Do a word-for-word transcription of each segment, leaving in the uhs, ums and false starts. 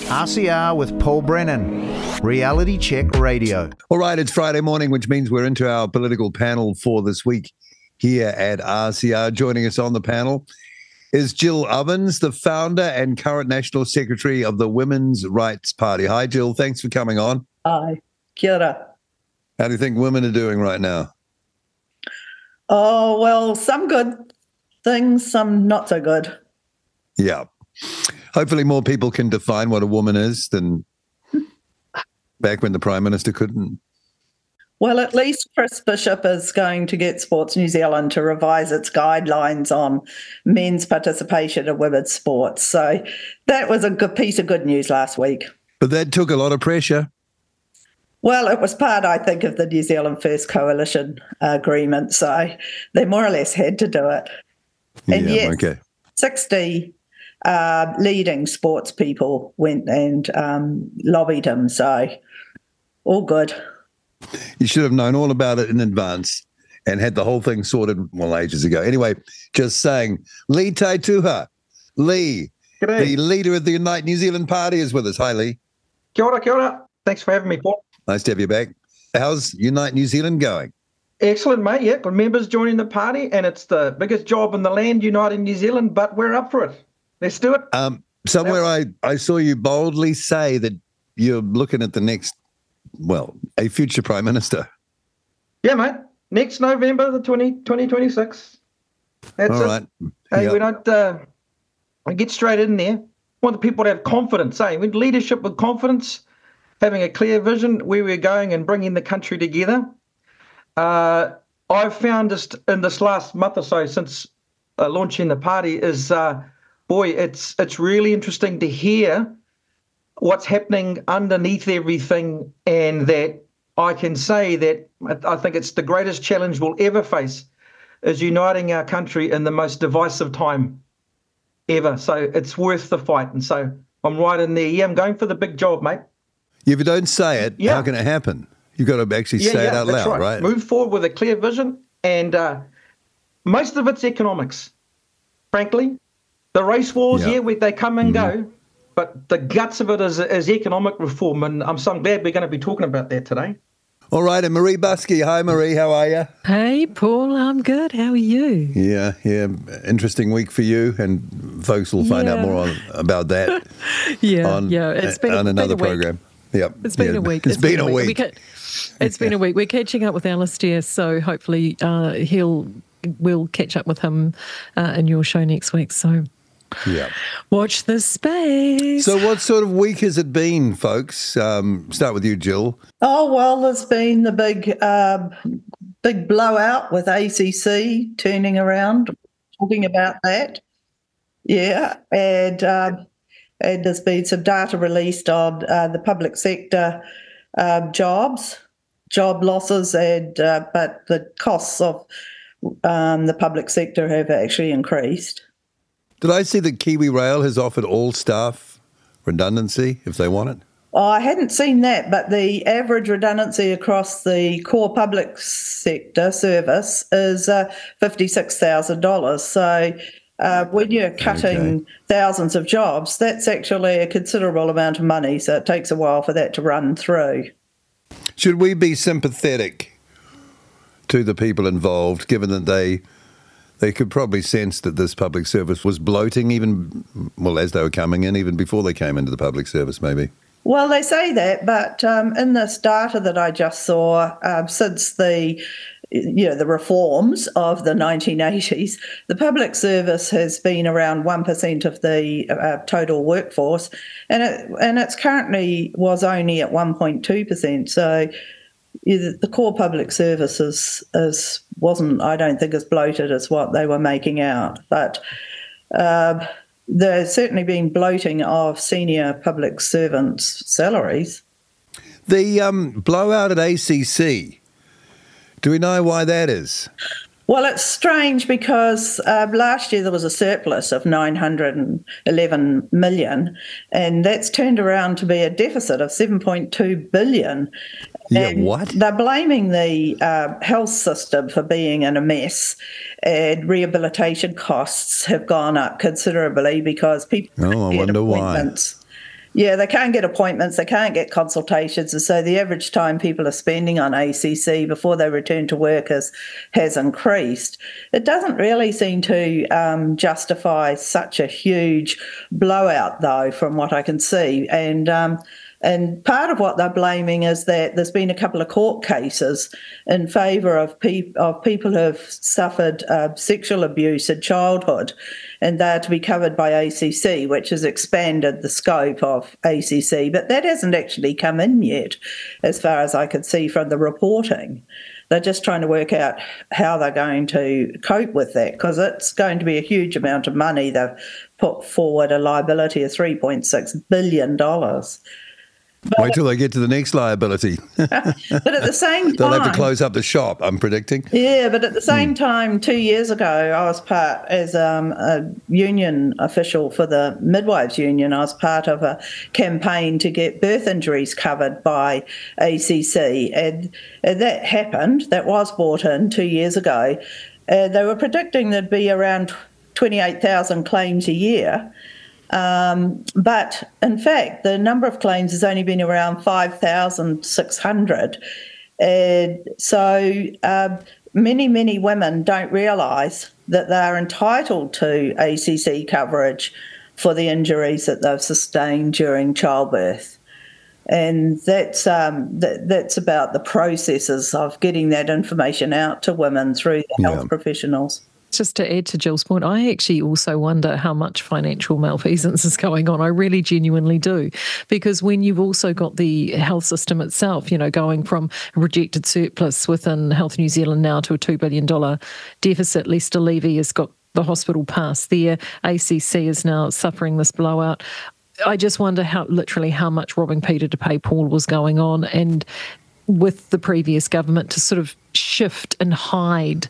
R C R with Paul Brennan, Reality Check Radio. All right, it's Friday morning, which means we're into our political panel for this week here at R C R. Joining us on the panel is Jill Ovens, the founder and current National Secretary of the Women's Rights Party. Hi, Jill. Thanks for coming on. Hi. Kia ora. How do you think women are doing right now? Oh, well, some good things, some not so good. Yeah. Hopefully more people can define what a woman is than back when the Prime Minister couldn't. Well, at least Chris Bishop is going to get Sports New Zealand to revise its guidelines on men's participation in women's sports. So that was a good piece of good news last week. But that took a lot of pressure. Well, it was part, I think, of the New Zealand First Coalition agreement. So they more or less had to do it. And yeah, yes, okay. sixty uh, leading sports people went and um, lobbied him. So all good. You should have known all about it in advance and had the whole thing sorted, well, ages ago. Anyway, just saying, Lee Taituha, Lee, G'day. The leader of the Unite New Zealand Party is with us. Hi, Lee. Kia ora, kia ora. Thanks for having me, Paul. Nice to have you back. How's Unite New Zealand going? Excellent, mate. Yeah, good members joining the party, and it's the biggest job in the land, uniting New Zealand, but we're up for it. Let's do it. Um, somewhere I, I saw you boldly say that you're looking at the next, well, a future Prime Minister. Yeah, mate. Next November, the twenty, twenty twenty-six. That's All it. right. Hey, Yep. we don't uh, we get straight in there. We want the people to have confidence, eh? We need leadership with confidence, having a clear vision where we're going and bringing the country together. Uh, I've found just in this last month or so since uh, launching the party is, uh, boy, it's it's really interesting to hear what's happening underneath everything, and that I can say that I think it's the greatest challenge we'll ever face is uniting our country in the most divisive time ever. So it's worth the fight. And so I'm right in there. Yeah, I'm going for the big job, mate. If you don't say it, Yeah. how can it happen? You've got to actually Yeah, say yeah, it out that's loud, right. right? Move forward with a clear vision, and uh, most of it's economics, frankly. The race wars, Yeah. yeah, we, they come and Mhm. go, but the guts of it is, is economic reform, and I'm so glad we're going to be talking about that today. All right, and Marie Busky. Hi, Marie. How are you? Hey, Paul, I'm good. How are you? Yeah, yeah. Interesting week for you, and folks will find out Yeah. more on, about that Yeah, on, yeah. It's been, on been another a week. program. Yep. It's been yeah. a week. it's been a week. We ca- it's been a week. We're catching up with Alistair, so hopefully uh, he'll we'll catch up with him uh, in your show next week. So Yeah. watch this space. So what sort of week has it been, folks? Um, start with you, Jill. Oh, well, there's been the big, um, big blowout with A C C turning around, talking about that. Yeah, and um, and there's been some data released on uh, the public sector um, jobs, job losses, and uh, but the costs of um, the public sector have actually increased. Did I see that Kiwi Rail has offered all staff redundancy if they want it? Oh, I hadn't seen that, but the average redundancy across the core public sector service is uh, fifty-six thousand dollars. So uh, when you're cutting Okay. thousands of jobs, that's actually a considerable amount of money. So it takes a while for that to run through. Should we be sympathetic to the people involved, given that they they could probably sense that this public service was bloating even, well, as they were coming in, even before they came into the public service, maybe? Well, they say that, but um, in this data that I just saw, um, since the you know the reforms of the nineteen eighties, the public service has been around one percent of the uh, total workforce, and it and it's currently was only at one point two percent. So yeah, the core public service is, is wasn't, I don't think, as bloated as what they were making out, but. Uh, There's certainly been bloating of senior public servants' salaries. The um, blowout at A C C, do we know why that is? Well, it's strange because uh, last year there was a surplus of nine hundred eleven million, and that's turned around to be a deficit of seven point two billion. Yeah, And what? They're blaming the uh, health system for being in a mess, and rehabilitation costs have gone up considerably because people Oh, I get wonder why. appointments. Yeah, they can't get appointments, they can't get consultations, and so the average time people are spending on A C C before they return to work has, has increased. It doesn't really seem to um, justify such a huge blowout, though, from what I can see. And um, And part of what they're blaming is that there's been a couple of court cases in favour of, pe- of people who have suffered uh, sexual abuse in childhood, and they're to be covered by A C C, which has expanded the scope of A C C. But that hasn't actually come in yet, as far as I could see from the reporting. They're just trying to work out how they're going to cope with that, because it's going to be a huge amount of money. They've put forward a liability of three point six billion dollars. But, Wait till they get to the next liability. but at the same time... They'll have to close up the shop, I'm predicting. Yeah, but at the same mm. time, two years ago, I was part, as um, a union official for the Midwives Union, I was part of a campaign to get birth injuries covered by A C C. And, and that happened, that was brought in two years ago. Uh, they were predicting there'd be around twenty-eight thousand claims a year. Um, but in fact, the number of claims has only been around five thousand six hundred. And so uh, many, many women don't realise that they're entitled to A C C coverage for the injuries that they've sustained during childbirth. And that's um, that, that's about the processes of getting that information out to women through the health yeah. professionals. Just to add to Jill's point, I actually also wonder how much financial malfeasance is going on. I really genuinely do. Because when you've also got the health system itself, you know, going from a projected surplus within Health New Zealand now to a two billion dollars deficit, Lester Levy has got the hospital pass there. A C C is now suffering this blowout. I just wonder how literally how much robbing Peter to pay Paul was going on, and with the previous government to sort of shift and hide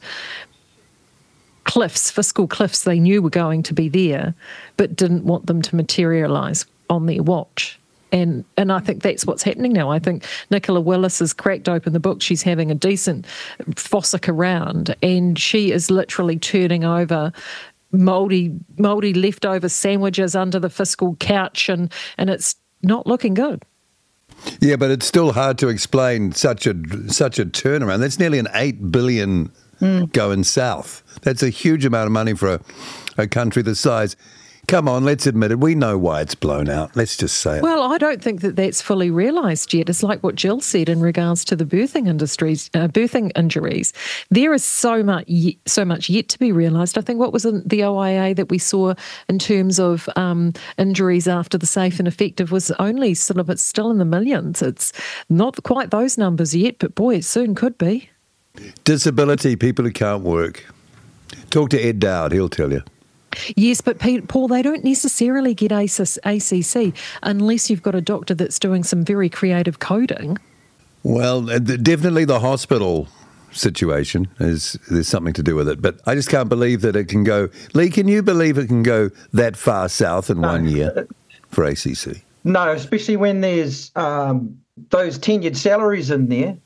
cliffs, fiscal cliffs they knew were going to be there, but didn't want them to materialise on their watch. And and I think that's what's happening now. I think Nicola Willis has cracked open the book. She's having a decent fossick around, and she is literally turning over mouldy, mouldy leftover sandwiches under the fiscal couch, and, and it's not looking good. Yeah, but it's still hard to explain such a such a turnaround. That's nearly an eight billion mm. going south. That's a huge amount of money for a, a country the size. Come on, let's admit it. We know why it's blown out. Let's just say it. Well, I don't think that that's fully realised yet. It's like what Jill said in regards to the birthing industries, uh, birthing injuries. There is so much, so much yet to be realised. I think what was in the O I A that we saw in terms of um, injuries after the safe and effective was only sort of, it's still in the millions. It's not quite those numbers yet, but boy, it soon could be. Disability, people who can't work. Talk to Ed Dowd, he'll tell you. Yes, but Pete, Paul, they don't necessarily get A C C unless you've got a doctor that's doing some very creative coding. Well, definitely the hospital situation is there's something to do with it, but I just can't believe that it can go. Lee, can you believe it can go that far south in no. one year for A C C? No, especially when there's um, those tenured salaries in there,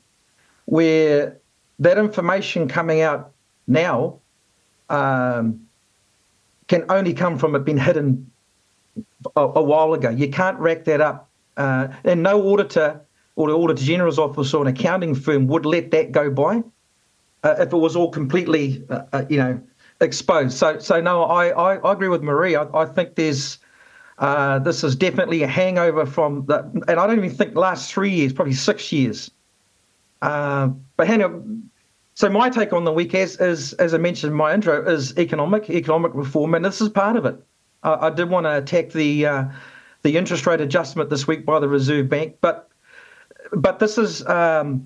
where that information coming out now um, can only come from it being hidden a, a while ago. You can't rack that up. Uh, and no auditor or the Auditor General's office or an accounting firm would let that go by uh, if it was all completely, uh, uh, you know, exposed. So, so no, I, I, I agree with Marie. I, I think there's uh, this is definitely a hangover from the, and I don't even think the last three years, probably six years. Uh, but hang So my take on the week, as, as as I mentioned in my intro, is economic economic reform, and this is part of it. Uh, I did want to attack the uh, the interest rate adjustment this week by the Reserve Bank, but but this is um,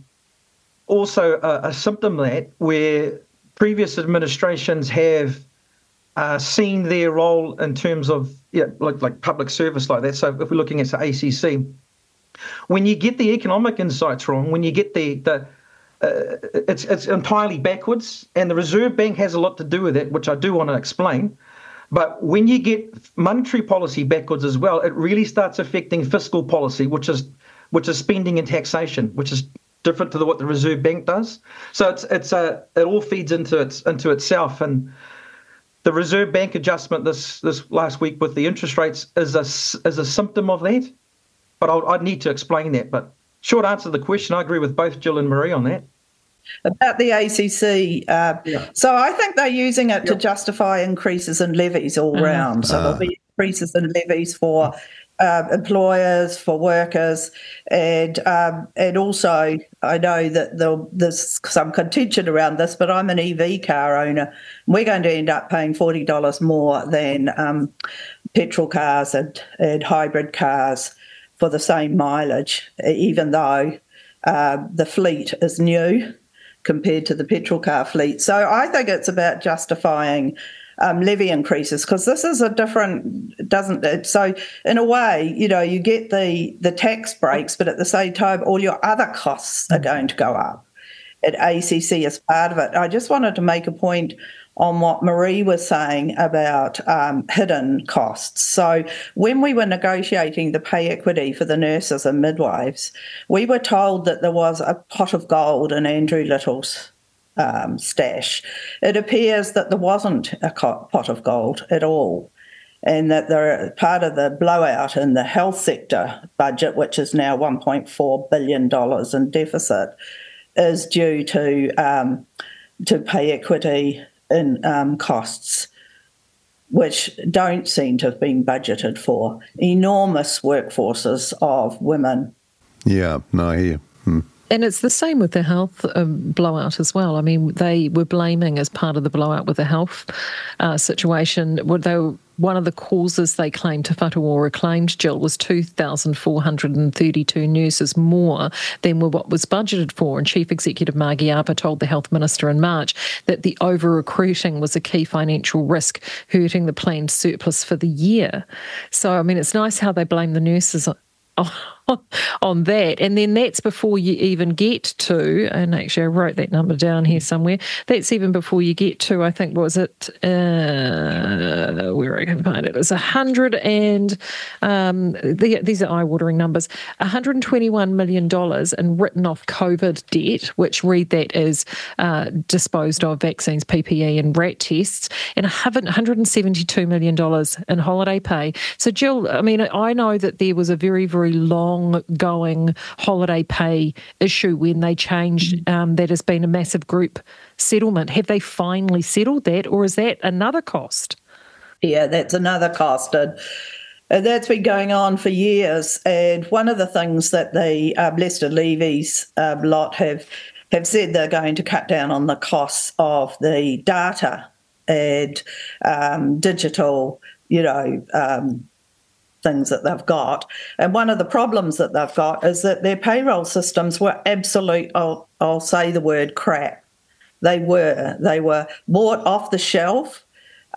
also a, a symptom that where previous administrations have uh, seen their role in terms of yeah, like like public service like that. So if we're looking at the A C C, when you get the economic insights wrong, when you get the the Uh, it's it's entirely backwards, and the Reserve Bank has a lot to do with it, which I do want to explain. But when you get monetary policy backwards as well, it really starts affecting fiscal policy, which is which is spending and taxation, which is different to the, what the Reserve Bank does. So it's it's a it all feeds into its into itself, and the Reserve Bank adjustment this this last week with the interest rates is a is a symptom of that. but I'll, I'd need to explain that. But short answer to the question, I agree with both Jill and Marie on that. About the A C C, uh, Yeah. so I think they're using it to Yep. justify increases in levies all round. So there'll be increases in levies for uh, employers, for workers, and um, and also I know that there'll, there's some contention around this, but I'm an E V car owner. We're going to end up paying forty dollars more than um, petrol cars and, and hybrid cars for the same mileage, even though uh, the fleet is new compared to the petrol car fleet. So I think it's about justifying um, levy increases, because this is a different, doesn't it? So in a way, you know, you get the, the tax breaks, but at the same time, all your other costs are going to go up. And A C C is part of it. I just wanted to make a point on what Marie was saying about um, hidden costs. So when we were negotiating the pay equity for the nurses and midwives, we were told that there was a pot of gold in Andrew Little's um, stash. It appears that there wasn't a pot of gold at all, and that there, part of the blowout in the health sector budget, which is now one point four billion dollars in deficit, is due to um, to pay equity in um, costs, which don't seem to have been budgeted for. Enormous workforces of women. Yeah, no, I hear you. Hmm. And it's the same with the health um, blowout as well. I mean, they were blaming, as part of the blowout with the health uh, situation, what they were, one of the causes they claimed, Te Whatu Ora claimed, Jill, was two thousand four hundred thirty-two nurses more than what was budgeted for. And Chief Executive Margie Apa told the Health Minister in March that the over-recruiting was a key financial risk, hurting the planned surplus for the year. So, I mean, it's nice how they blame the nurses on, on that. And then that's before you even get to, and actually I wrote that number down here somewhere, that's even before you get to, I think, what was it, uh, where I can find it, it's a hundred and, um, the, these are eye-watering numbers, one hundred twenty-one million dollars in written-off COVID debt, which read that as uh, disposed of vaccines, P P E and rat tests, and one hundred seventy-two million dollars in holiday pay. So, Jill, I mean, I know that there was a very, very long going holiday pay issue when they changed. Um, that has been a massive group settlement. Have they finally settled that, or is that another cost? Yeah, that's another cost. And, and that's been going on for years. And one of the things that the um, Lester Levy's um, lot have, have said, they're going to cut down on the costs of the data and um, digital, you know, um, things that they've got. And one of the problems that they've got is that their payroll systems were absolute, I'll, I'll say the word crap. They were. They were bought off the shelf.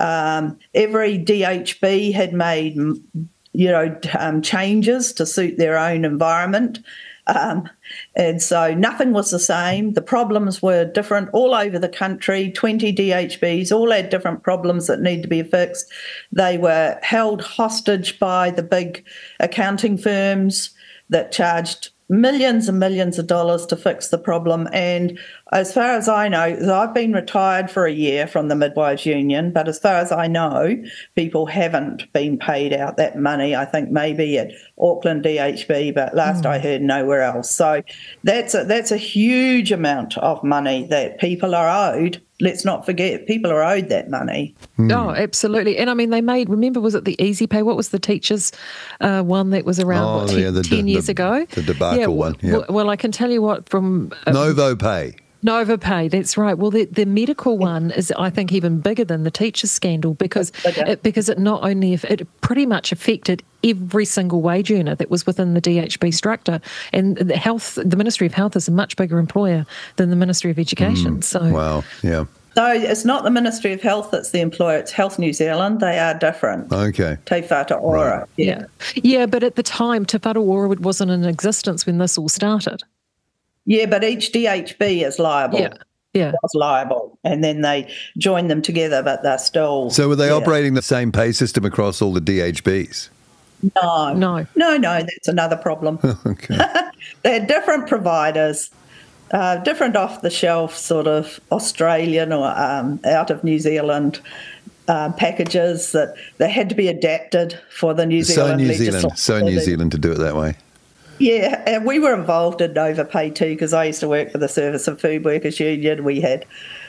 Um, every D H B had made, you know, um, changes to suit their own environment. Um, and so nothing was the same. The problems were different all over the country. twenty D H Bs all had different problems that need to be fixed. They were held hostage by the big accounting firms that charged millions and millions of dollars to fix the problem. And as far as I know, I've been retired for a year from the Midwives Union, but as far as I know, people haven't been paid out that money. I think maybe at Auckland D H B, but last mm. I heard, nowhere else. So that's a, that's a huge amount of money that people are owed. Let's not forget, people are owed that money. Mm. Oh, absolutely. And I mean, they made, remember, was it the Easy Pay? What was the teachers' uh, one that was around, oh, what, ten, yeah, the, ten the, years the, ago? The debacle yeah, one. Yeah. Well, well, I can tell you what, from... Uh, Novo Pay. Nova Pay, that's right. Well, the, the medical one is, I think, even bigger than the teachers' scandal because it, because it not only, it pretty much affected every single wage earner that was within the D H B structure. And the health, the Ministry of Health is a much bigger employer than the Ministry of Education. Mm, so wow, yeah. So it's not the Ministry of Health that's the employer, it's Health New Zealand. They are different. Okay. Te Whatu Ora. Right. Yeah. Yeah, but at the time, Te Whatu Ora wasn't in existence when this all started. Yeah, but each D H B is liable. Yeah, yeah. Was liable. And then they join them together, but they're still... So were they yeah. operating the same pay system across all the D H Bs? No. No. No, no, that's another problem. Okay. They're different providers, uh, different off-the-shelf sort of Australian or um, out of New Zealand uh, packages that they had to be adapted for the New So Zealand New legislation. Zealand, so New Zealand to do it that way. Yeah, and we were involved in overpay too, because I used to work for the Service and Food Workers Union. We had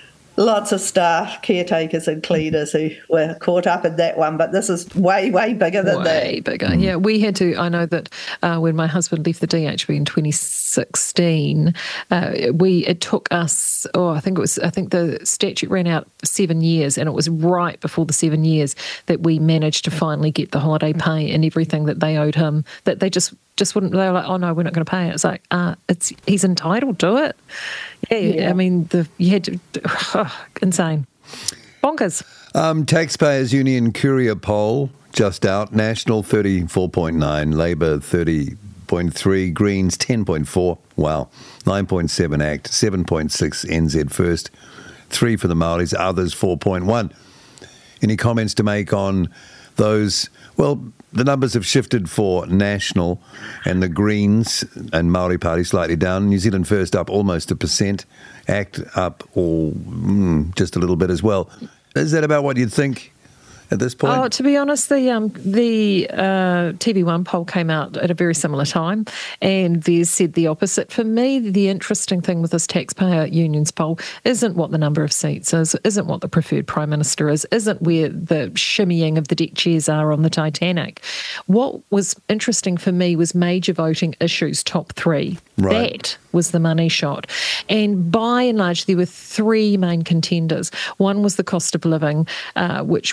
lots of staff, caretakers and cleaners who were caught up in that one, but this is way, way bigger than way that. Way bigger, yeah. We had to, I know that uh, when my husband left the D H B in twenty sixteen, uh, we it took us, oh, I think it was, I think the statute ran out for seven years, and it was right before the seven years that we managed to finally get the holiday pay and everything that they owed him, that they just just wouldn't, they were like, oh no, we're not going to pay it. It's like, uh, it's he's entitled to it. Yeah, yeah. I mean, the you had to, oh, insane. Bonkers. Um, Taxpayers Union Courier poll just out. National thirty-four point nine, Labour thirty point three, Greens ten point four. Wow. nine point seven ACT, seven point six N Z First, three for the Māoris, others four point one. Any comments to make on those? Well, the numbers have shifted for National, and the Greens and Māori Party slightly down. New Zealand First up almost a percent. ACT up or mm, just a little bit as well. Is that about what you'd think at this point? Oh, to be honest, the um, the uh, T V one poll came out at a very similar time, and they said the opposite. For me, the interesting thing with this Taxpayer Unions poll isn't what the number of seats is, isn't what the preferred Prime Minister is, isn't where the shimmying of the deck chairs are on the Titanic. What was interesting for me was major voting issues, top three. Right. That was the money shot. And by and large, there were three main contenders. One was the cost of living, uh, which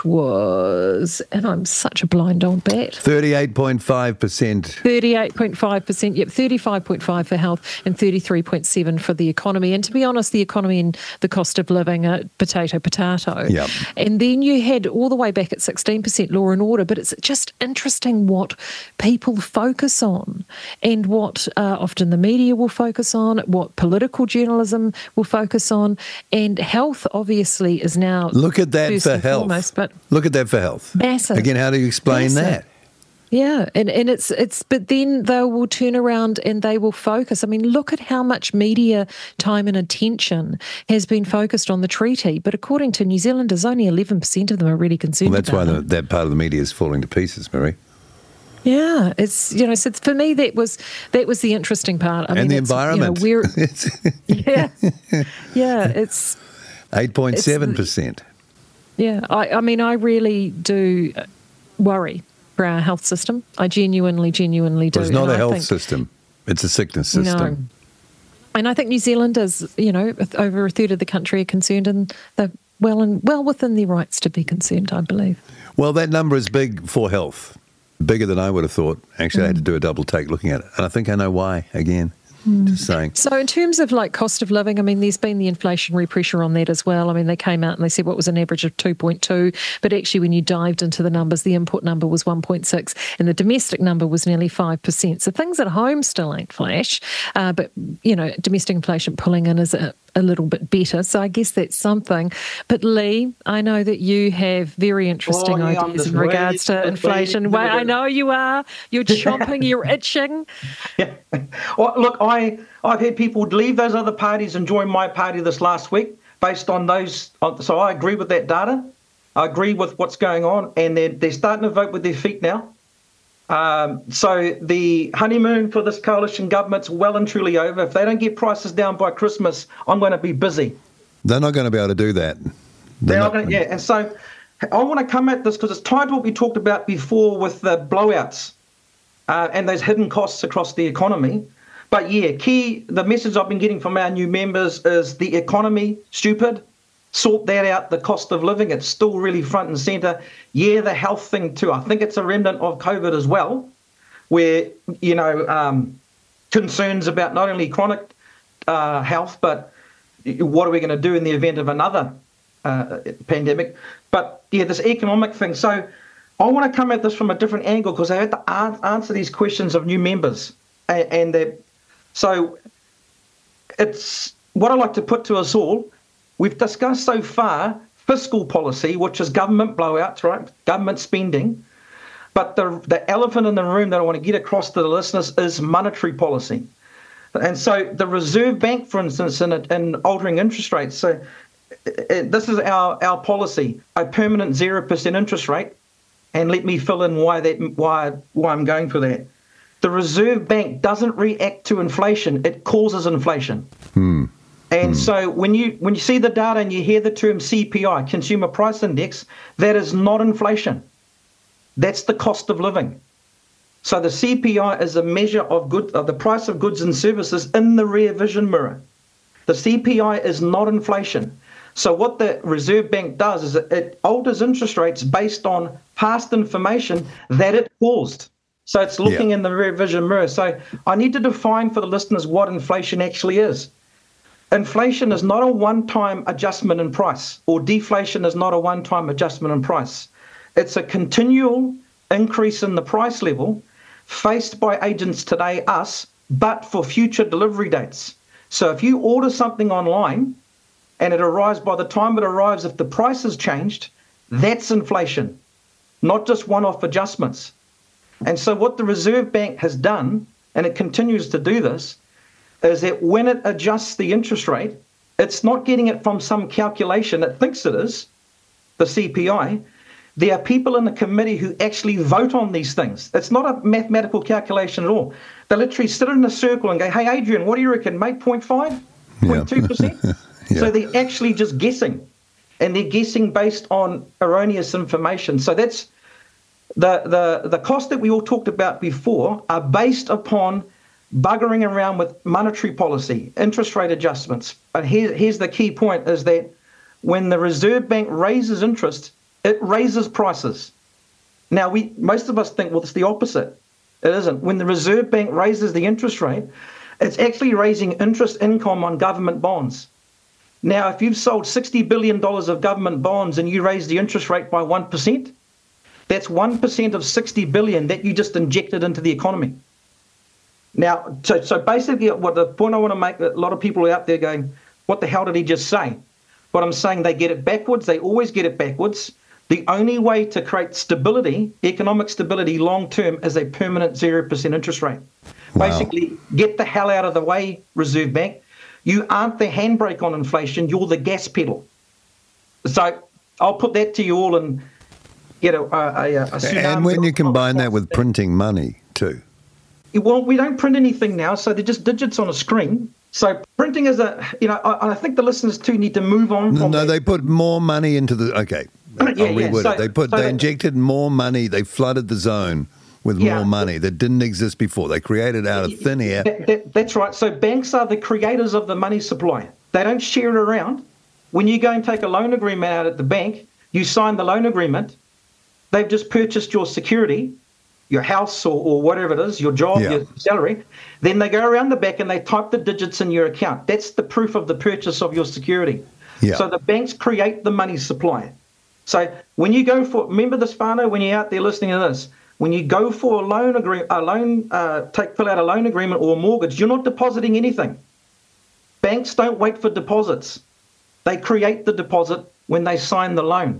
was, and I'm such a blind old bat. thirty-eight point five percent. thirty-eight point five percent, yep, thirty-five point five for health and thirty-three point seven for the economy. And to be honest, the economy and the cost of living are potato, potato. Yep. And then you had all the way back at sixteen percent law and order, but it's just interesting what people focus on and what uh, often the media will focus on, what political journalism will focus on, and health obviously is now Look at that first for and health. Foremost, but Look at that for health. massive. Again, how do you explain Massive. that? Yeah, and, and it's it's but then they will turn around and they will focus. I mean, look at how much media time and attention has been focused on the treaty, but according to New Zealanders, only eleven percent of them are really concerned Well, that's about why the, it. that part of the media is falling to pieces, Marie. Yeah, it's, you know, so it's, for me that was that was the interesting part. I and mean, the it's, environment. You know, we're, yeah, yeah, it's eight point seven percent. Yeah, I, I mean, I really do worry for our health system. I genuinely, genuinely do. Well, it's not And a I health think, system. It's a sickness system. No. And I think New Zealanders, you know, over a third of the country are concerned, and they're well and well within their rights to be concerned, I believe. Well, that number is big for health. Bigger than I would have thought. Actually, mm. I had to do a double take looking at it. And I think I know why, again. Mm. Just saying. So in terms of like cost of living, I mean, there's been the inflationary pressure on that as well. I mean, they came out and they said what was an average of two point two, but actually when you dived into the numbers, the input number was one point six and the domestic number was nearly five percent. So things at home still ain't flash, uh, but, you know, domestic inflation pulling in is a, a little bit better. So I guess that's something. But Lee, I know that you have very interesting Oh, yeah, I'm ideas just in regards waiting- to inflation. waiting Wait, to- I know you are. You're chomping, you're itching. Yeah. Well, look, I, I've had people leave those other parties and join my party this last week based on those. So I agree with that data. I agree with what's going on, and they're, they're starting to vote with their feet now. Um, so the honeymoon for this coalition government's well and truly over. If they don't get prices down by Christmas, I'm going to be busy. They're not going to be able to do that. They're, They're not, not gonna, yeah, and so I want to come at this because it's tied to what we talked about before with the blowouts uh, and those hidden costs across the economy. But yeah, key, the message I've been getting from our new members is the economy, stupid. Sort that out, the cost of living, it's still really front and centre. Yeah, the health thing too. I think it's a remnant of COVID as well, where, you know, um, concerns about not only chronic uh, health, but what are we going to do in the event of another uh, pandemic. But yeah, this economic thing. So I want to come at this from a different angle because I had to answer these questions of new members. And, and so it's what I like to put to us all. We've discussed so far fiscal policy, which is government blowouts, right? Government spending. But the the elephant in the room that I want to get across to the listeners is monetary policy. And so the Reserve Bank, for instance, in, in altering interest rates. So it, this is our, our policy, a permanent zero percent interest rate. And let me fill in why that why why I'm going for that. the Reserve Bank doesn't react to inflation, it causes inflation. Hmm. And hmm. so when you when you see the data and you hear the term C P I, Consumer Price Index, that is not inflation. That's the cost of living. So the C P I is a measure of good of the price of goods and services in the rear vision mirror. The C P I is not inflation. So what the Reserve Bank does is it, it alters interest rates based on past information that it caused. So it's looking yeah. in the rear vision mirror. So I need to define for the listeners what inflation actually is. Inflation is not a one-time adjustment in price, or deflation is not a one-time adjustment in price. It's a continual increase in the price level faced by agents today, us, but for future delivery dates. So if you order something online and it arrives, by the time it arrives, if the price has changed, that's inflation, not just one-off adjustments. And so what the Reserve Bank has done, and it continues to do this, is that when it adjusts the interest rate, it's not getting it from some calculation it thinks it is, the C P I. There are people in the committee who actually vote on these things. It's not a mathematical calculation at all. They literally sit in a circle and go, hey, Adrian, what do you reckon, mate, zero point five, zero point two percent? Yeah. Yeah. So they're actually just guessing, and they're guessing based on erroneous information. So that's the, the, the cost that we all talked about before are based upon buggering around with monetary policy, interest rate adjustments. But here, here's the key point, is that when the Reserve Bank raises interest, it raises prices. Now, we most of us think, well, it's the opposite. It isn't. When the Reserve Bank raises the interest rate, it's actually raising interest income on government bonds. Now, if you've sold sixty billion dollars of government bonds and you raise the interest rate by one percent, that's one percent of sixty billion dollars that you just injected into the economy. Now, so, so basically what the point I want to make, that a lot of people are out there going, what the hell did he just say? What I'm saying, they get it backwards. They always get it backwards. The only way to create stability, economic stability long-term, is a permanent zero percent interest rate. Wow. Basically, get the hell out of the way, Reserve Bank. You aren't the handbrake on inflation. You're the gas pedal. So I'll put that to you all and get a, a, a, a tsunami. And when you combine that with printing money too. Well, we don't print anything now, so they're just digits on a screen. So printing is a, you know, I, I think the listeners too need to move on from No, that. they put more money into the, okay, I'll yeah, reword yeah. So, it. They put, so they that, injected more money, they flooded the zone with yeah, more money that didn't exist before. They created out of thin air. That, that, that's right. So banks are the creators of the money supply. They don't share it around. When you go and take a loan agreement out at the bank, you sign the loan agreement. They've just purchased your security, your house or, or whatever it is, your job, yeah. your salary. Then they go around the back and they type the digits in your account. That's the proof of the purchase of your security. Yeah. So the banks create the money supply. So when you go for, remember this, Fano, when you're out there listening to this, when you go for a loan agreement, a loan, uh, take fill out a loan agreement or a mortgage, you're not depositing anything. Banks don't wait for deposits. They create the deposit when they sign the loan.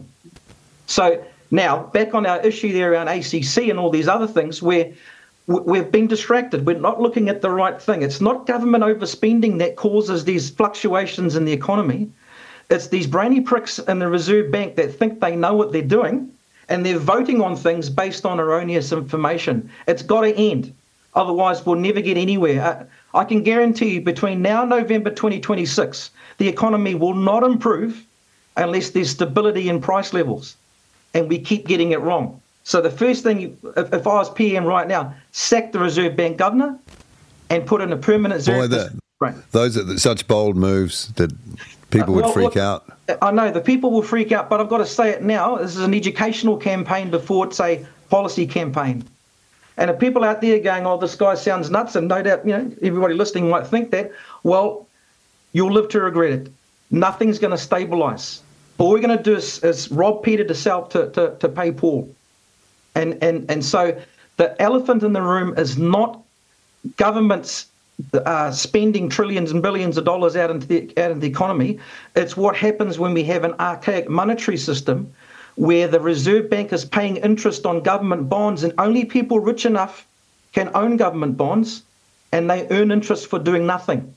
So now, back on our issue there around A C C and all these other things, where we've been distracted. We're not looking at the right thing. It's not government overspending that causes these fluctuations in the economy. It's these brainy pricks in the Reserve Bank that think they know what they're doing, and they're voting on things based on erroneous information. It's got to end. Otherwise, we'll never get anywhere. Uh, I can guarantee you between now and November twenty twenty-six, the economy will not improve unless there's stability in price levels. And we keep getting it wrong. So the first thing, if, if I was P M right now, sack the Reserve Bank governor and put in a permanent zero. Boy, the, right. Those are such bold moves that people uh, well, would freak look, out. I know the people will freak out, but I've got to say it now. This is an educational campaign before it's a policy campaign. And if people out there going, oh, this guy sounds nuts, and no doubt, you know, everybody listening might think that, well, you'll live to regret it. Nothing's going to stabilise. All we're going to do is, is rob Peter to sell to, to, to pay Paul. And, and, and so the elephant in the room is not governments uh, spending trillions and billions of dollars out into, the, out into the economy. It's what happens when we have an archaic monetary system where the Reserve Bank is paying interest on government bonds, and only people rich enough can own government bonds, and they earn interest for doing nothing.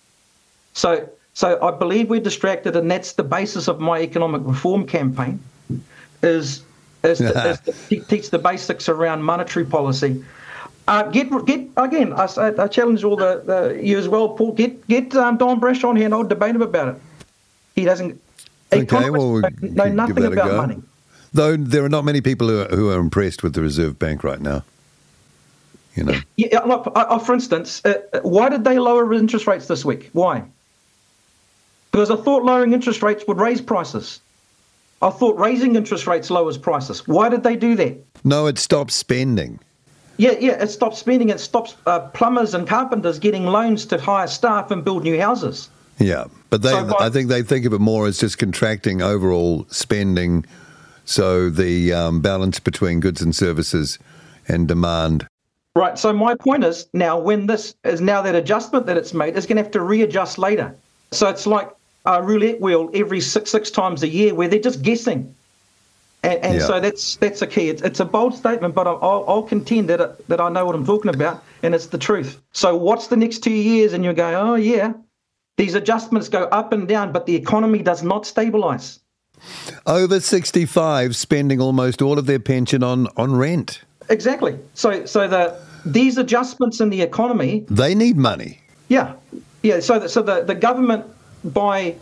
So... So I believe we're distracted, and that's the basis of my economic reform campaign, is, is, to, is to teach the basics around monetary policy. Uh, get get again. I, I challenge all the, the you as well, Paul. Get get um, Don Brash on here and I'll debate him about it. He doesn't. Okay, well, we'll know nothing about money. Though there are not many people who are, who are impressed with the Reserve Bank right now. You know. Yeah. Look, uh, for instance, uh, why did they lower interest rates this week? Why? Because I thought lowering interest rates would raise prices. I thought raising interest rates lowers prices. Why did they do that? No, it stops spending. Yeah, yeah, it stops spending. It stops uh, plumbers and carpenters getting loans to hire staff and build new houses. Yeah, but they, So by- I think they think of it more as just contracting overall spending, so the um, balance between goods and services and demand. Right, so my point is now when this is now that adjustment that it's made, it's going to have to readjust later. So it's like a roulette wheel every six six times a year where they're just guessing. And, and Yeah. so that's that's a key. It's, it's a bold statement, but I'll, I'll contend that it, that I know what I'm talking about, and it's the truth. So what's the next two years? And you go, oh yeah, these adjustments go up and down, but the economy does not stabilise. Over sixty-five spending almost all of their pension on, on rent. Exactly. So so the these adjustments in the economy, They need money. yeah, yeah. So the, so the, the government by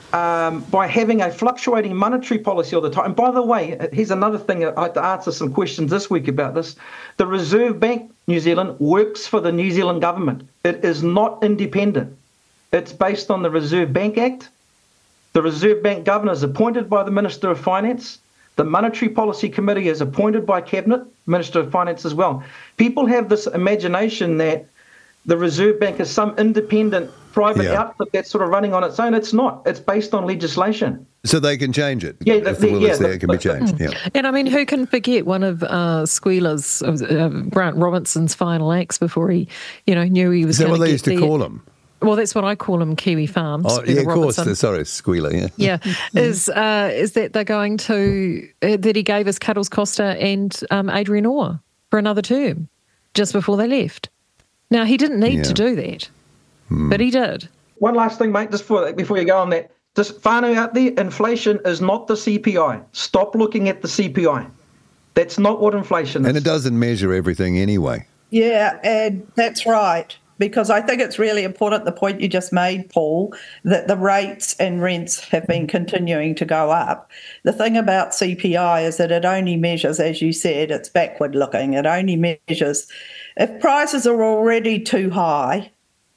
Um, by having a fluctuating monetary policy all the time. And by the way, here's another thing I had to answer some questions this week about this. The Reserve Bank New Zealand works for the New Zealand government. It is not independent. It's based on the Reserve Bank Act. The Reserve Bank Governor is appointed by the Minister of Finance. The Monetary Policy Committee is appointed by Cabinet, Minister of Finance as well. People have this imagination that the Reserve Bank is some independent private Yeah. outfit that's sort of running on its own. It's not. It's based on legislation. So they can change it. Yeah, the- if the will yeah, is there, the- it can be the- changed. Yeah. And I mean, who can forget one of uh, Squealer's, uh, Grant Robinson's final acts before he, you know, knew he was Is that going what to they get used to the, call him? Well, that's what I call him, Kiwi Farms. Oh, Squealer yeah, of course. Robinson. Sorry, Squealer, yeah. Yeah, is uh, is that they're going to uh, that he gave us Cuddles Costa and um, Adrian Orr for another term just before they left. Now he didn't need Yeah. to do that, but he did. One last thing, mate, just before, before you go on that. Just whānau out there, inflation is not the C P I. Stop looking at the C P I. That's not what inflation is. And it doesn't measure everything anyway. Yeah, and that's right. Because I think it's really important, the point you just made, Paul, that the rates and rents have been continuing to go up. The thing about C P I is that it only measures, as you said, it's backward looking. It only measures if prices are already too high.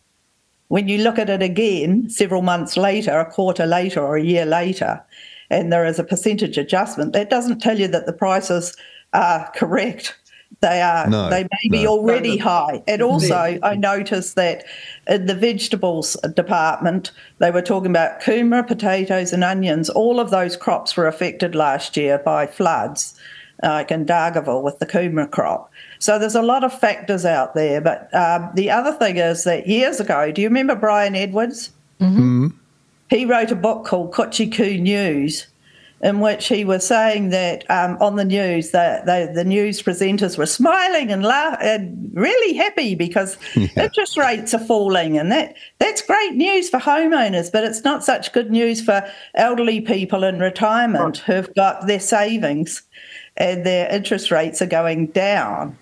When you look at it again several months later, a quarter later or a year later, and there is a percentage adjustment, that doesn't tell you that the prices are correct. They are. No, they may be no. already No, no. high. And also, I noticed that in the vegetables department, they were talking about kumara, potatoes and onions. All of those crops were affected last year by floods, like in Dargaville with the kumara crop. So there's a lot of factors out there. But um, the other thing is that years ago, do you remember Brian Edwards? Mm-hmm. He wrote a book called Kuchiku News, in which he was saying that um, on the news, that the, the news presenters were smiling and laugh and really happy because Yeah. interest rates are falling, and that that's great news for homeowners, but it's not such good news for elderly people in retirement who've got their savings and their interest rates are going down.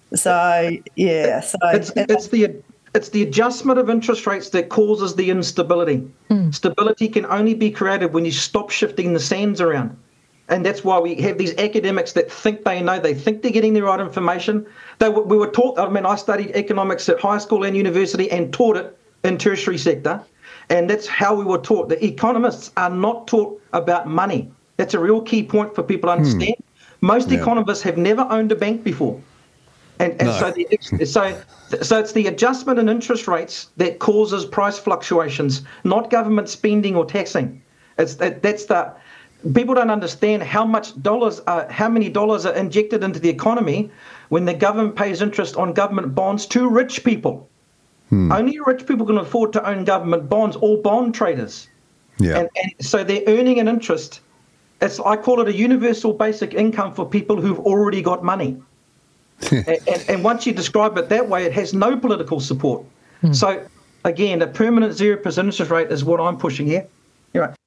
So yeah, so It's, it's the it's the adjustment of interest rates that causes the instability. Stability can only be created when you stop shifting the sands around. And that's why we have these academics that think they know, they think they're getting the right information. They, we were taught, I mean, I studied economics at high school and university and taught it in tertiary sector. And that's how we were taught. The economists are not taught about money. That's a real key point for people to understand. Most Yeah. economists have never owned a bank before. And, and No. so, the, so, so it's the adjustment in interest rates that causes price fluctuations, not government spending or taxing. It's that, that's the people don't understand how much dollars, are, how many dollars are injected into the economy when the government pays interest on government bonds to rich people. Only rich people can afford to own government bonds, or bond traders. Yeah. And, and so they're earning an interest. It's I call it a universal basic income for people who've already got money. and, and, and once you describe it that way, it has no political support. So, again, a permanent zero percent interest rate is what I'm pushing here. Anyway.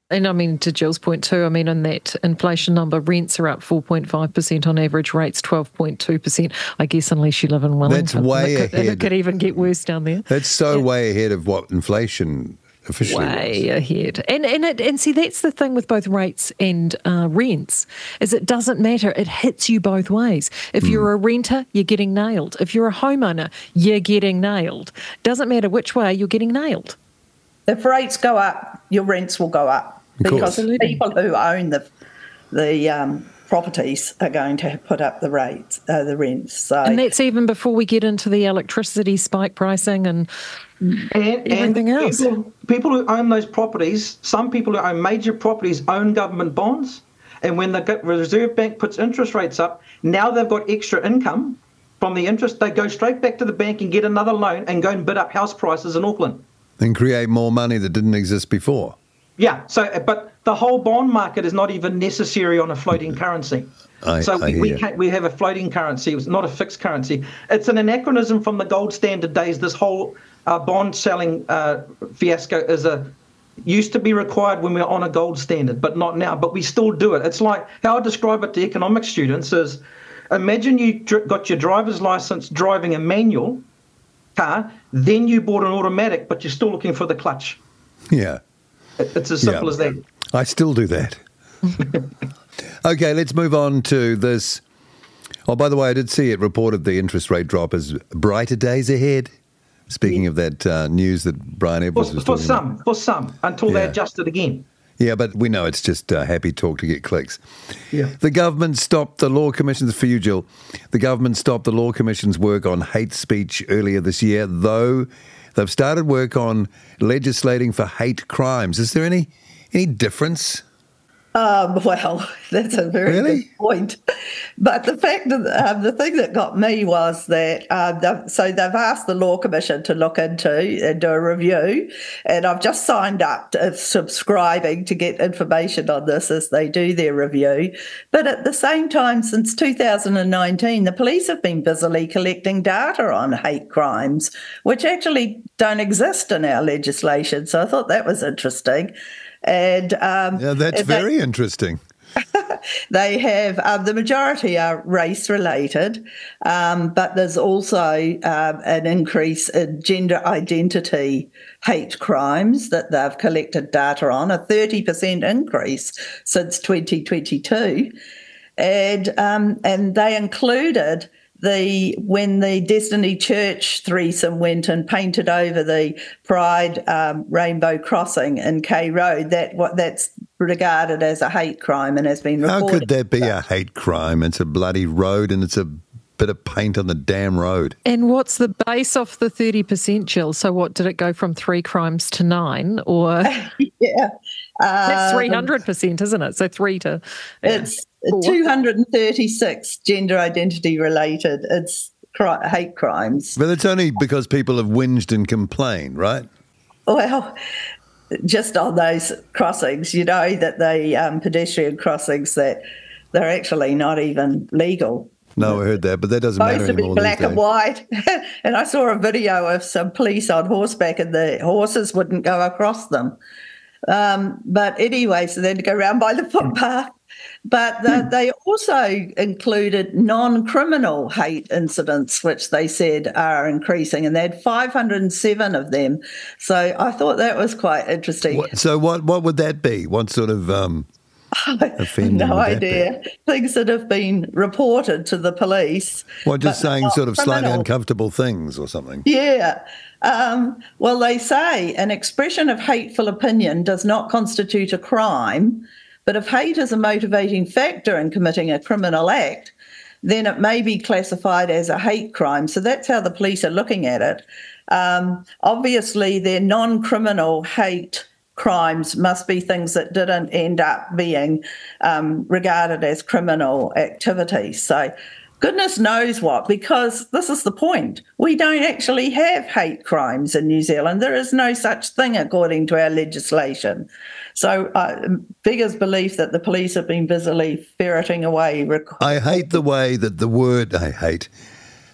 And I mean, to Jill's point too, I mean, in that inflation number, rents are up four point five percent on average, rates twelve point two percent. I guess unless you live in Wellington. That's way it could, ahead. It could even get worse down there. That's so yeah. way ahead of what inflation officially way was. ahead. And and it, and see, that's the thing with both rates and uh, rents, is it doesn't matter. It hits you both ways. If mm. you're a renter, you're getting nailed. If you're a homeowner, you're getting nailed. Doesn't matter which way, you're getting nailed. If rates go up, your rents will go up because people who own the the um, properties are going to put up the rates, uh, the rents. So, and that's even before we get into the electricity spike pricing and, and everything and else. People, people who own those properties, some people who own major properties own government bonds, and when the Reserve Bank puts interest rates up, now they've got extra income from the interest. They go straight back to the bank and get another loan and go and bid up house prices in Auckland. And create more money that didn't exist before. Yeah, so but the whole bond market is not even necessary on a floating currency. I, so I we we, hear. can't, we have a floating currency. It's not a fixed currency. It's an anachronism from the gold standard days. This whole uh, bond selling uh, fiasco is a used to be required when we were on a gold standard, but not now. But we still do it. It's like how I describe it to economic students is: imagine you dr- got your driver's license driving a manual car, then you bought an automatic, but you're still looking for the clutch. Yeah. It's as simple yeah. as that. I still do that. Okay, let's move on to this. Oh, by the way, I did see it reported the interest rate drop as brighter days ahead. Speaking yeah. of that uh, news that Brian Edwards for, was for talking some, about. For some, until yeah. they adjust it again. Yeah, but we know it's just uh, happy talk to get clicks. Yeah. The government stopped the Law Commission's, for you, Jill, the government stopped the Law Commission's work on hate speech earlier this year, though they've started work on legislating for hate crimes. Is there any any difference? Um, well, that's a very really? good point. But the fact of the, um, the thing that got me was that um, they've, so they've asked the Law Commission to look into and do a review, and I've just signed up to subscribing to get information on this as they do their review. But at the same time, since two thousand nineteen, the police have been busily collecting data on hate crimes, which actually don't exist in our legislation. So I thought that was interesting. And um, yeah, that's very they, interesting. They have um, the majority are race related, um, but there's also um, an increase in gender identity hate crimes that they've collected data on, a thirty percent increase since twenty twenty-two, and um, and they included. The when the Destiny Church threesome went and painted over the Pride um, Rainbow Crossing in K Road, that what that's regarded as a hate crime and has been reported. How could that be a hate crime? It's a bloody road and it's a bit of paint on the damn road. And what's the base off the thirty percent, Jill? So what, did it go from three crimes to nine? Or yeah, uh, that's three hundred percent, isn't it? So three to... Yeah. It's two hundred thirty-six gender identity related. It's cri- hate crimes. But it's only because people have whinged and complained, right? Well, just on those crossings, you know, that the um, pedestrian crossings, that they're actually not even legal. No, I heard that, but that doesn't matter Supposed to be anymore. Black and white. And I saw a video of some police on horseback and the horses wouldn't go across them. Um, but anyway, so they had to go around by the footpath. But the, they also included non-criminal hate incidents, which they said are increasing, and they had five hundred seven of them. So I thought that was quite interesting. What, so what what would that be? What sort of um, offending no would that idea. be? Things that have been reported to the police. Well, just saying sort of criminal. slightly uncomfortable things or something. Yeah. Um, well, they say an expression of hateful opinion does not constitute a crime, but if hate is a motivating factor in committing a criminal act, then it may be classified as a hate crime. So that's how the police are looking at it. Um, obviously, their non-criminal hate crimes must be things that didn't end up being um, regarded as criminal activities. So goodness knows what, because this is the point. We don't actually have hate crimes in New Zealand. There is no such thing according to our legislation. So uh, Beggar's belief that the police have been busily ferreting away. Rec- I hate the way that the word, I hate,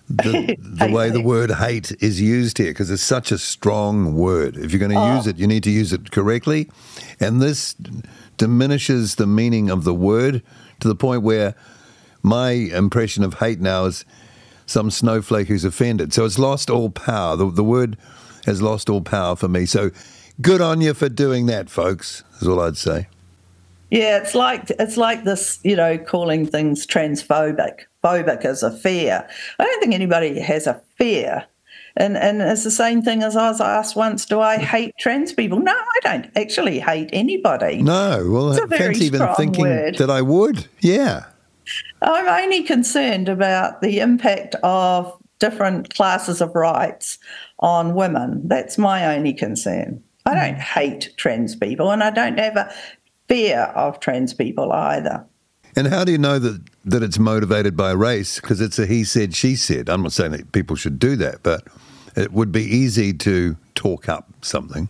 the, the way the word hate is used here, because it's such a strong word. If you're going to Oh. use it, you need to use it correctly. And this diminishes the meaning of the word to the point where my impression of hate now is some snowflake who's offended. So it's lost all power. The, the word has lost all power for me. So good on you for doing that, folks, is all I'd say. Yeah, it's like it's like this, you know, calling things transphobic. Phobic is a fear. I don't think anybody has a fear. And and it's the same thing as I was asked once, do I hate trans people? No, I don't actually hate anybody. No, well, It's a very fancy even strong thinking word. that I would. Yeah. I'm only concerned about the impact of different classes of rights on women. That's my only concern. I don't hate trans people, and I don't have a fear of trans people either. And how do you know that, that it's motivated by race? Because it's a he said, she said. I'm not saying that people should do that, but it would be easy to talk up something,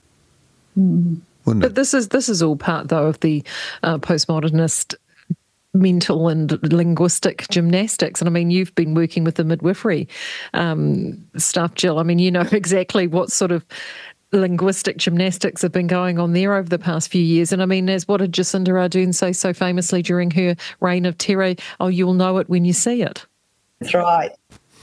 wouldn't But it? this is this is all part, though, of the uh, postmodernist mental and linguistic gymnastics. And I mean, you've been working with the midwifery um, stuff, Jill. I mean, you know exactly what sort of linguistic gymnastics have been going on there over the past few years. And I mean, as what did Jacinda Ardern say so famously during her reign of terror? Oh, you'll know it when you see it. That's right.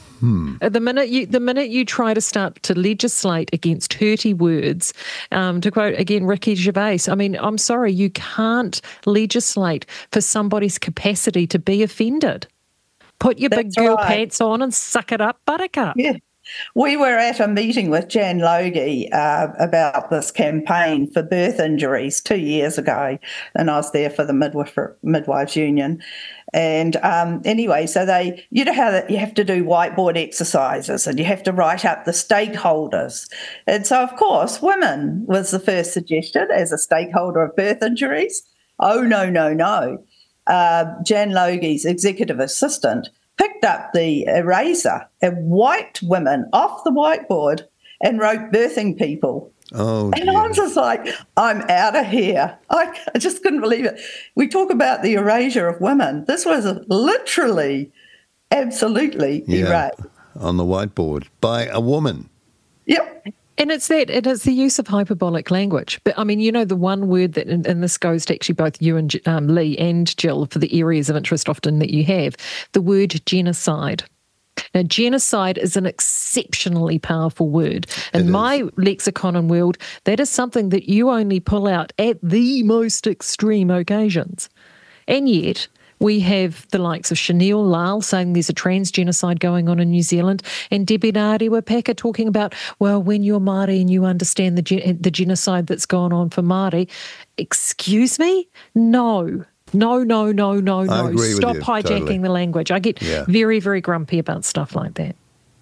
At the minute you the minute you try to start to legislate against hurty words, um, to quote again Ricky Gervais, I mean, I'm sorry, you can't legislate for somebody's capacity to be offended. Put your big That's girl right. pants on and suck it up, buttercup. Yeah. We were at a meeting with Jan Logie uh, about this campaign for birth injuries two years ago, and I was there for the midwife, Midwives Union. And um, anyway, so they, you know how that you have to do whiteboard exercises and you have to write up the stakeholders. And so, of course, women was the first suggested as a stakeholder of birth injuries. Oh, no, no, no. Uh, Jan Logie's executive assistant picked up the eraser and wiped women off the whiteboard and wrote birthing people. Oh, And I was just like, I'm out of here. I, I just couldn't believe it. We talk about the erasure of women. This was literally, absolutely yeah, erased. on the whiteboard by a woman. Yep. And it's that, it is the use of hyperbolic language. But I mean, you know, the one word that, and, and this goes to actually both you and um, Lee and Jill for the areas of interest often that you have, the word genocide. Now, genocide is an exceptionally powerful word. In It my lexicon and world, that is something that you only pull out at the most extreme occasions. And yet, we have the likes of Chanel Lal saying there's a trans genocide going on in New Zealand, and Debbie Ngarewa-Packer talking about, well, when you're Māori and you understand the gen- the genocide that's gone on for Māori. Excuse me? No. No, no, no, no, I no. agree with Stop you, hijacking totally. the language. I get Yeah. very, very grumpy about stuff like that.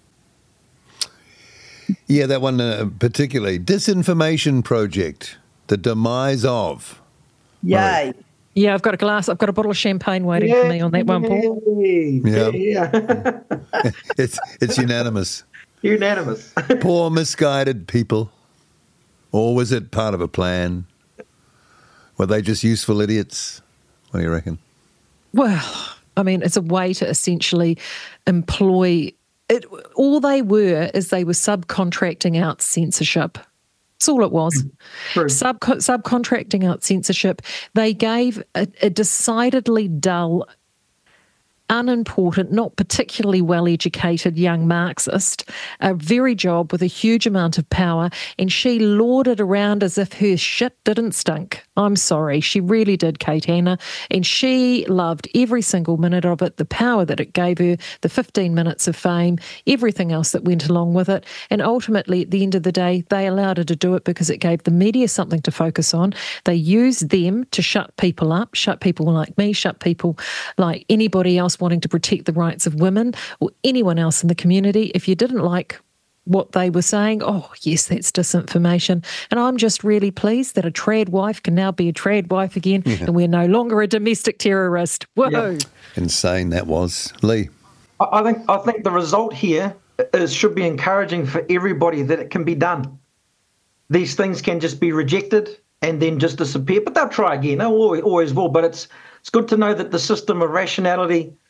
Yeah, that one uh, particularly. Disinformation Project, the demise of. Yay. Yeah, I've got a glass, I've got a bottle of champagne waiting for me on that one, Paul. Yeah. Yeah. It's it's unanimous. Unanimous. Poor misguided people. Or was it part of a plan? Were they just useful idiots? What do you reckon? Well, I mean, it's a way to essentially employ it. All they were is they were subcontracting out censorship. That's all it was. True. Sub, subcontracting out censorship. They gave a, a decidedly dull, unimportant, not particularly well-educated young Marxist a very job with a huge amount of power, and she lauded around as if her shit didn't stink. I'm sorry, she really did, Kate Hanna, and she loved every single minute of it, the power that it gave her, the fifteen minutes of fame, everything else that went along with it, and ultimately, at the end of the day, they allowed her to do it because it gave the media something to focus on. They used them to shut people up, shut people like me, shut people like anybody else wanting to protect the rights of women or anyone else in the community. If you didn't like what they were saying, oh, yes, that's disinformation. And I'm just really pleased that a trad wife can now be a trad wife again, yeah. and we're no longer a domestic terrorist. Whoa. Yeah. Insane that was. Lee? I I think I think the result here is should be encouraging for everybody that it can be done. These things can just be rejected and then just disappear, but they'll try again. They always, always will. But it's it's good to know that the system of rationality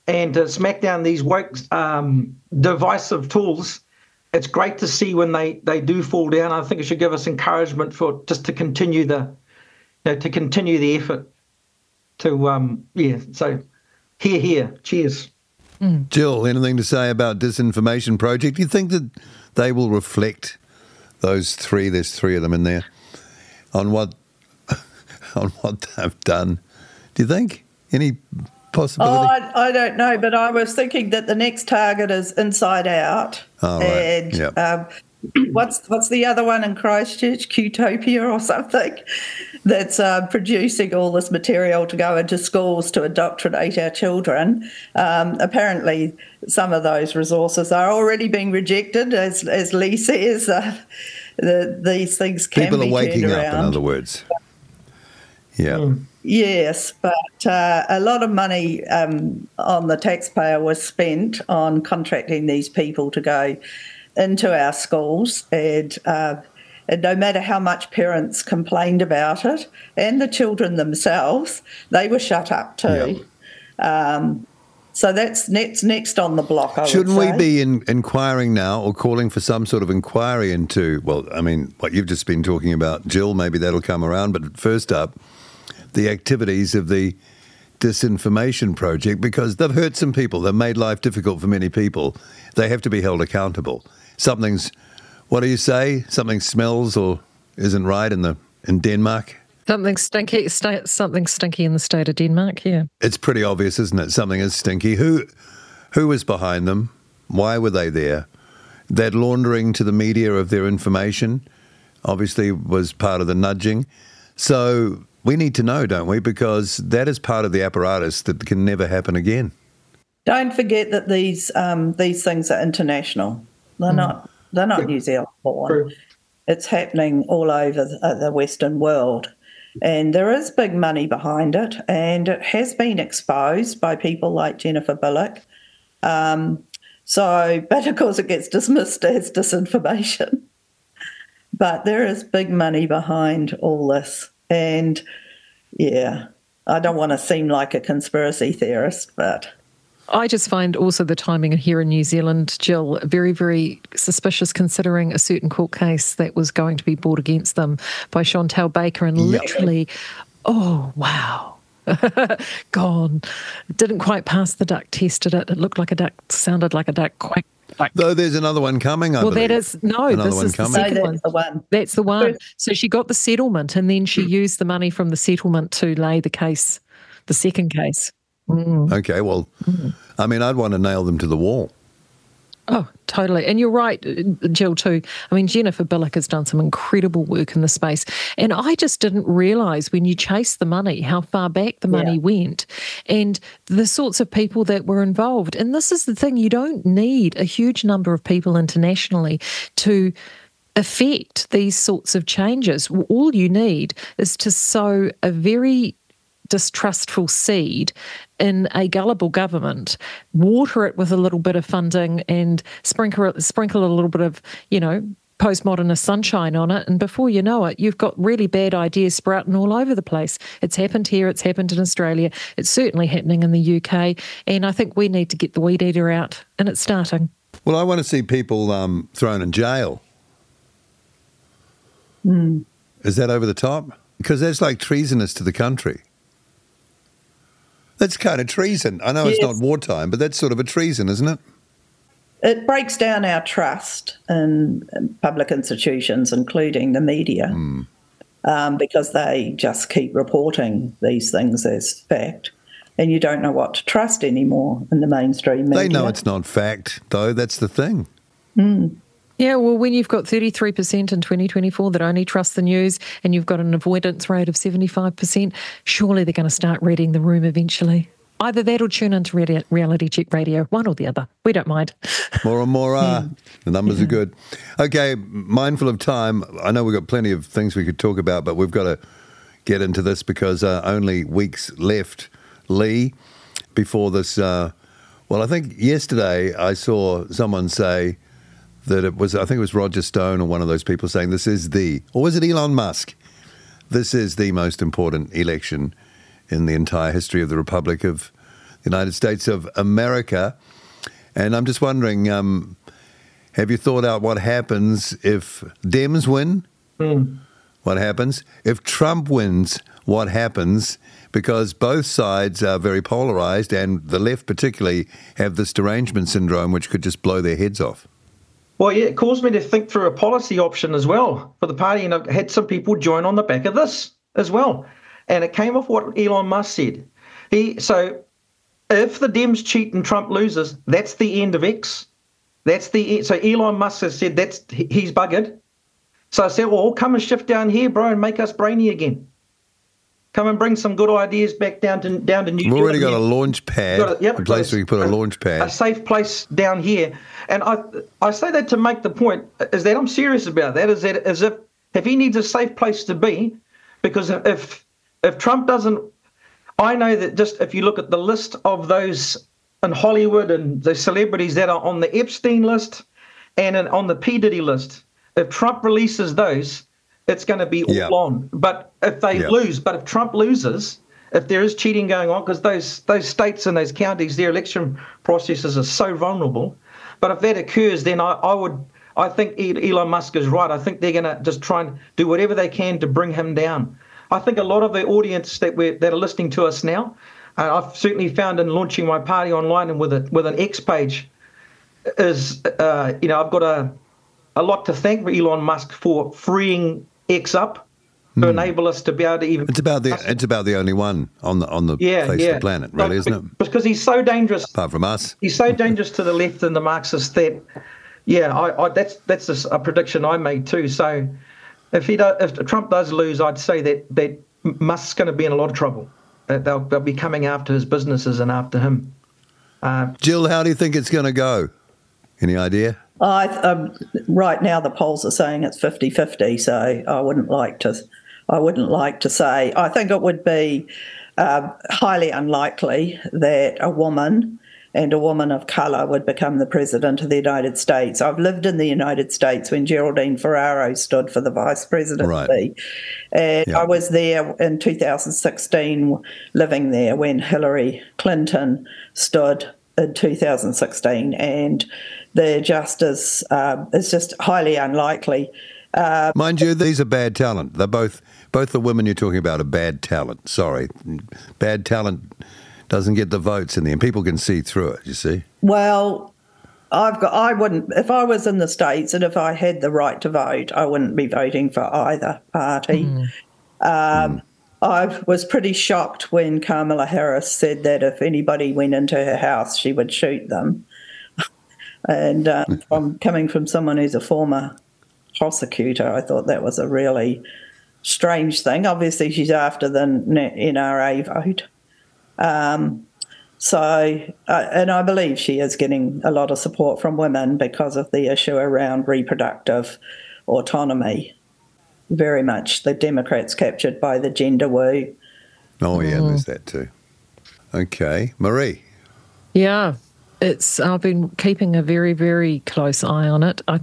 and to smack down these woke um, divisive tools, it's great to see when they, they do fall down. I think it should give us encouragement for just to continue the, you know, to continue the effort to, um, yeah, so here, here, cheers. Mm. Jill, anything to say about Disinformation Project? Do you think that they will reflect those three, there's three of them in there, on what on what they've done? Do you think? Any possibility? Oh, I, I don't know, but I was thinking that the next target is Inside Out. Oh, right. And yep. um, what's what's the other one in Christchurch? Qtopia or something? That's uh, producing all this material to go into schools to indoctrinate our children. Um, apparently, some of those resources are already being rejected, as as Lee says. Uh, the, these things can People be are waking turned up, around. in other words. Yeah. Mm. Yes, but uh, a lot of money um, on the taxpayer was spent on contracting these people to go into our schools, and, uh, and no matter how much parents complained about it, and the children themselves, they were shut up too. Yeah. Um, so that's next, next on the block, I Shouldn't would say. we be in, inquiring now or calling for some sort of inquiry into, well, I mean, what you've just been talking about, Jill, maybe that'll come around, but first up, the activities of the Disinformation Project, because they've hurt some people. They've made life difficult for many people. They have to be held accountable. Something's, what do you say? Something smells or isn't right in the in Denmark? Something stinky, st- something stinky in the state of Denmark, yeah. It's pretty obvious, isn't it? Something is stinky. Who, who was behind them? Why were they there? That laundering to the media of their information obviously was part of the nudging. So we need to know, don't we? Because that is part of the apparatus that can never happen again. Don't forget that these um, these things are international. They're mm. not they're not New Zealand born. It's happening all over the, uh, the Western world, and there is big money behind it, and it has been exposed by people like Jennifer Billock. Um, so, but of course, it gets dismissed as disinformation. But there is big money behind all this. And, yeah, I don't want to seem like a conspiracy theorist, but... I just find also the timing here in New Zealand, Jill, very, very suspicious considering a certain court case that was going to be brought against them by Chantal Baker and yep. literally, oh, wow, gone. Didn't quite pass the duck test, did it? It looked like a duck, sounded like a duck, quack. Like, Though there's another one coming, I well, believe. that is, no, another this one is coming. the second no, one. that's the one. That's the one. So she got the settlement and then she used the money from the settlement to lay the case, the second case. Mm. Okay, well, mm. I mean, I'd want to nail them to the wall. Oh, totally. And you're right, Jill, too. I mean, Jennifer Billock has done some incredible work in the space. And I just didn't realise when you chase the money, how far back the money yeah. went and the sorts of people that were involved. And this is the thing, you don't need a huge number of people internationally to affect these sorts of changes. All you need is to sow a very distrustful seed in a gullible government, water it with a little bit of funding and sprinkle sprinkle a little bit of, you know, postmodernist sunshine on it, and before you know it, you've got really bad ideas sprouting all over the place. It's happened here, it's happened in Australia, it's certainly happening in the U K, and I think we need to get the weed eater out, and it's starting. Well, I want to see people um, thrown in jail. Mm. Is that over the top? Because that's like treasonous to the country. That's kind of treason. I know yes. it's not wartime, but that's sort of a treason, isn't it? It breaks down our trust in, in public institutions, including the media, mm. um, because they just keep reporting these things as fact, and you don't know what to trust anymore in the mainstream media. They know it's not fact, though. That's the thing. Mm. Yeah, well, when you've got thirty-three percent in twenty twenty-four that only trust the news and you've got an avoidance rate of seventy-five percent, surely they're going to start reading the room eventually. Either that or tune into Reality Check Radio, one or the other. We don't mind. More and more are. Mm. The numbers yeah. are good. Okay, mindful of time, I know we've got plenty of things we could talk about, but we've got to get into this because uh, only weeks left, Lee, before this. Uh, well, I think yesterday I saw someone say that it was, I think it was Roger Stone or one of those people saying this is the, or was it Elon Musk? This is the most important election in the entire history of the Republic of United States of America. And I'm just wondering, um, have you thought out what happens if Dems win? Mm. What happens? If Trump wins, what happens? Because both sides are very polarized, and the left particularly have this derangement syndrome, which could just blow their heads off. Well, yeah, it caused me to think through a policy option as well for the party, and I've had some people join on the back of this as well. And it came off what Elon Musk said. He so if the Dems cheat and Trump loses, that's the end of X. That's the so Elon Musk has said that's he's buggered. So I said, well, come and shift down here, bro, and make us brainy again. Come and bring some good ideas back down to down to New Zealand. We've already got a launch pad, a, yep, a place a, where you put a, a launch pad. A safe place down here. And I I say that to make the point, is that I'm serious about that, is that as if, if he needs a safe place to be, because if if Trump doesn't, I know that just if you look at the list of those in Hollywood and the celebrities that are on the Epstein list and in, on the P. Diddy list, if Trump releases those, it's going to be all yep. on. But if they yep. lose, but if Trump loses, if there is cheating going on, because those those states and those counties, their election processes are so vulnerable. But if that occurs, then I, I would, I think Elon Musk is right. I think they're going to just try and do whatever they can to bring him down. I think a lot of the audience that we're that are listening to us now, uh, I've certainly found in launching my party online and with a with an X page, is uh, you know I've got a a lot to thank Elon Musk for freeing X up to mm. enable us to be able to even. It's about the it's about the only one on the on the yeah, face yeah. of the planet, really, but, isn't it? Because he's so dangerous. Apart from us, he's so dangerous to the left and the Marxists that, yeah, I, I that's that's a, a prediction I made too. So, if he does, if Trump does lose, I'd say that that Musk's going to be in a lot of trouble. That they'll they'll be coming after his businesses and after him. Uh, Jill, how do you think it's going to go? Any idea? I, um, right now, the polls are saying it's fifty-fifty, so I wouldn't like to. I wouldn't like to say. I think it would be uh, highly unlikely that a woman and a woman of colour would become the president of the United States. I've lived in the United States when Geraldine Ferraro stood for the vice presidency, right. and yeah. I was there in two thousand sixteen, living there when Hillary Clinton stood in two thousand sixteen, and they're just as uh, it's just highly unlikely. Uh, Mind you, these are bad talent. They're both both the women you're talking about are bad talent. Sorry, bad talent doesn't get the votes in the end. People can see through it. You see. Well, I've got. I wouldn't if I was in the States and if I had the right to vote, I wouldn't be voting for either party. Mm. Um, mm. I was pretty shocked when Kamala Harris said that if anybody went into her house, she would shoot them. And um, from coming from someone who's a former prosecutor, I thought that was a really strange thing. Obviously, she's after the N R A vote. Um, so, uh, and I believe she is getting a lot of support from women because of the issue around reproductive autonomy. Very much the Democrats captured by the gender woo. Oh, yeah, mm. there's that too. Okay. Marie. Yeah. It's. I've been keeping a very, very close eye on it. I,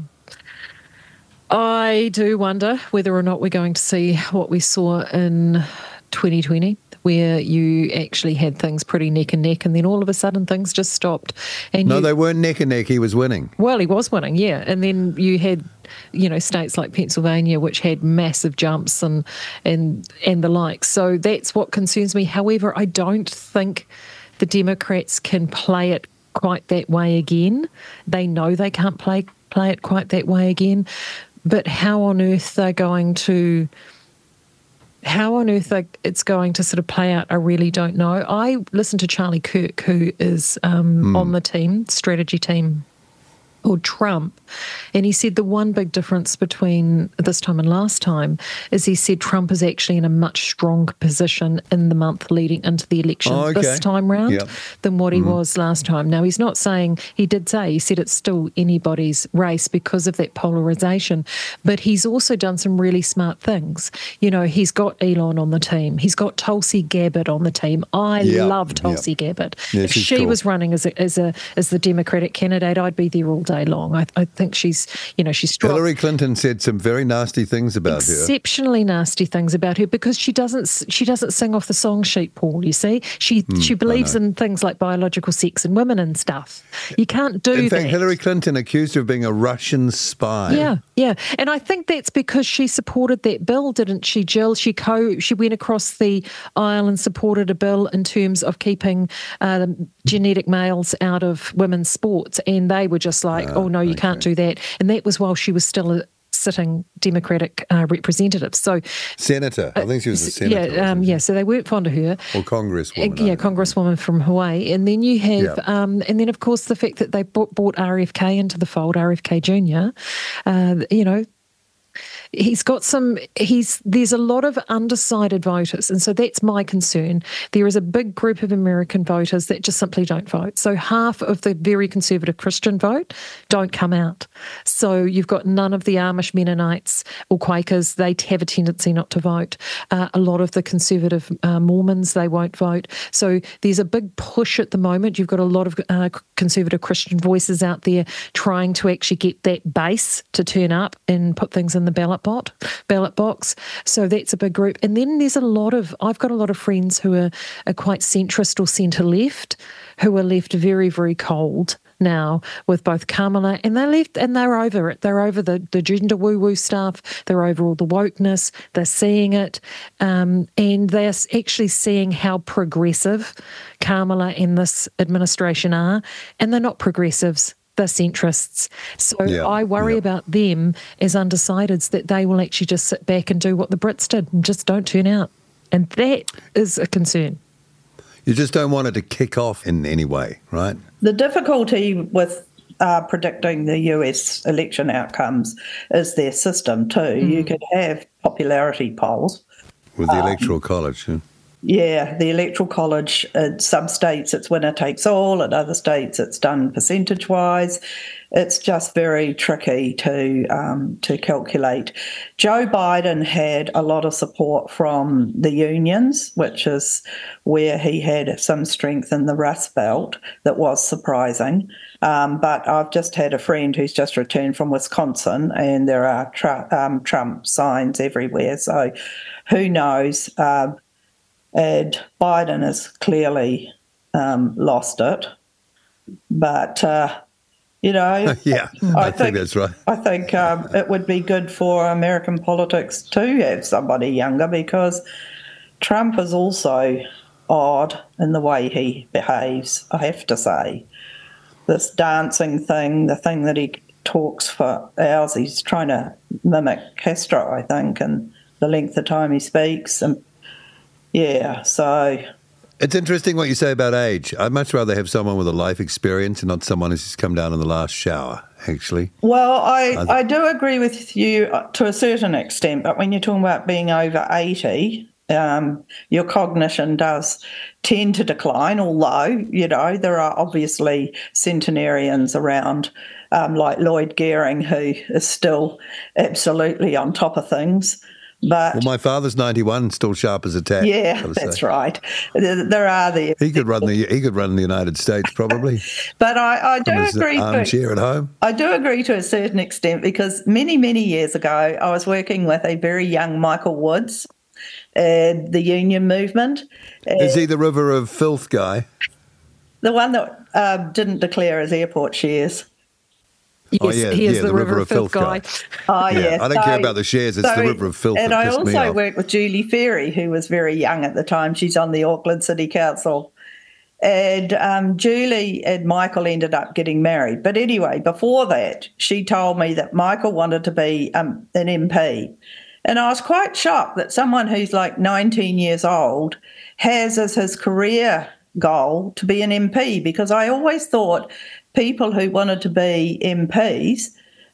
I do wonder whether or not we're going to see what we saw in twenty twenty, where you actually had things pretty neck and neck, and then all of a sudden things just stopped. And no, you, they weren't neck and neck. He was winning. Well, he was winning, yeah. And then you had, you know, states like Pennsylvania, which had massive jumps and and and the like. So that's what concerns me. However, I don't think the Democrats can play it quite that way again. They know they can't play play it quite that way again. But how on earth they're going to, how on earth they, it's going to sort of play out, I really don't know. I listened to Charlie Kirk, who is um, mm. on the team, strategy team, or Trump, and he said the one big difference between this time and last time is he said Trump is actually in a much stronger position in the month leading into the election oh, okay. this time round yep. than what he mm. was last time. Now, he's not saying, he did say, he said it's still anybody's race because of that polarisation, but he's also done some really smart things. You know, he's got Elon on the team. He's got Tulsi Gabbard on the team. I yep. love Tulsi yep. Gabbard. Yeah, if she cool. was running as a, as a as the Democratic candidate, I'd be there all day. day long. I, I think she's, you know, she's strong. Hillary Clinton said some very nasty things about her. Exceptionally nasty things about her, because she doesn't she doesn't sing off the song sheet, Paul, you see. She mm, she believes in things like biological sex and women and stuff. You can't do that. In fact, that. Hillary Clinton accused her of being a Russian spy. Yeah, yeah. And I think that's because she supported that bill, didn't she, Jill? She co she went across the aisle and supported a bill in terms of keeping uh, genetic males out of women's sports, and they were just like, oh, oh no, you okay. can't do that. And that was while she was still a sitting Democratic uh, representative. So Senator. I think she was a senator. Yeah, um, yeah. So they weren't fond of her. Or Congresswoman. Uh, yeah, Congresswoman from Hawaii. And then you have, yeah. um, and then of course the fact that they brought, brought R F K into the fold, R F K Junior, uh, you know, he's got some, he's, there's a lot of undecided voters. And so that's my concern. There is a big group of American voters that just simply don't vote. So half of the very conservative Christian vote don't come out. So you've got none of the Amish Mennonites or Quakers, they have a tendency not to vote. Uh, a lot of the conservative uh, Mormons, they won't vote. So there's a big push at the moment. You've got a lot of uh, conservative Christian voices out there trying to actually get that base to turn up and put things in the ballot Bot, ballot box. So that's a big group. And then there's a lot of, I've got a lot of friends who are, are quite centrist or centre left, who are left very, very cold now with both Kamala, and they're left and they're over it. They're over the, the gender woo-woo stuff. They're over all the wokeness. They're seeing it. Um, and they're actually seeing how progressive Kamala and this administration are. And they're not progressives. The centrists. So yeah, I worry yeah. about them as undecideds, that they will actually just sit back and do what the Brits did and just don't turn out. And that is a concern. You just don't want it to kick off in any way, right? The difficulty with uh, predicting the U S election outcomes is their system too. Mm. You could have popularity polls. With the um, Electoral College, yeah. Yeah, the Electoral College, in some states it's winner takes all, in other states it's done percentage-wise. It's just very tricky to um, to calculate. Joe Biden had a lot of support from the unions, which is where he had some strength in the Rust Belt that was surprising. Um, but I've just had a friend who's just returned from Wisconsin, and there are tr- um, Trump signs everywhere. So who knows? Uh, And Biden has clearly um, lost it. But, uh, you know, yeah, I, I think, think that's right. I think um, it would be good for American politics to have somebody younger, because Trump is also odd in the way he behaves, I have to say. This dancing thing, the thing that he talks for hours, he's trying to mimic Castro, I think, and the length of time he speaks. And yeah, so... It's interesting what you say about age. I'd much rather have someone with a life experience and not someone who's just come down in the last shower, actually. Well, I, I, th- I do agree with you to a certain extent, but when you're talking about being over eighty, um, your cognition does tend to decline, although, you know, there are obviously centenarians around, um, like Lloyd Gearing, who is still absolutely on top of things. But well, my father's ninety-one, still sharp as a tack. Yeah, that's say. right. There are the he could run the he could run the United States probably. But I, I do From his agree. Armchair to, at home. I do agree to a certain extent, because many many years ago I was working with a very young Michael Woods, uh, the union movement. Is he the River of Filth guy? The one that uh, didn't declare his airport shares. Yes, oh, yeah, he is yeah, the, the River, River of Filth, Filth guy. guy. Oh, yeah. yeah. I don't so, care about the shares. It's so, the River of Filth and that I pissed me also off. worked with Julie Ferry, who was very young at the time. She's on the Auckland City Council. And um, Julie and Michael ended up getting married. But anyway, before that, she told me that Michael wanted to be um, an M P. And I was quite shocked that someone who's like nineteen years old has as his career goal to be an M P, because I always thought people who wanted to be M Ps